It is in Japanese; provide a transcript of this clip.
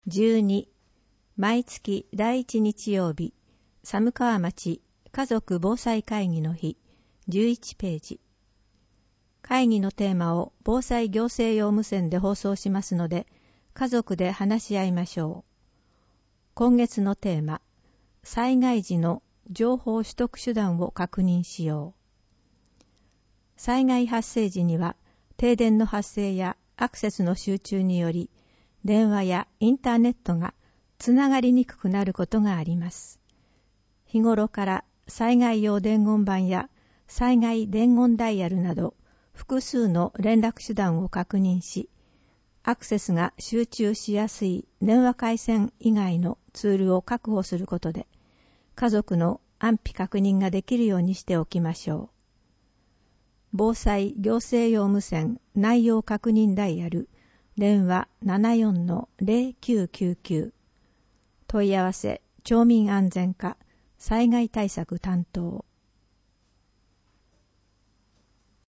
12、毎月第1日曜日、寒川町家族防災会議の日、11ページ。会議のテーマを防災行政用無線で放送しますので、家族で話し合いましょう。今月のテーマ、災害時の情報取得手段を確認しよう。災害発生時には、停電の発生やアクセスの集中により、電話やインターネットがつながりにくくなることがあります。日頃から災害用伝言板や災害伝言ダイヤルなど複数の連絡手段を確認し、アクセスが集中しやすい電話回線以外のツールを確保することで、家族の安否確認ができるようにしておきましょう。防災行政用無線内容確認ダイヤル電話 74-0999 問い合わせ町民安全課災害対策担当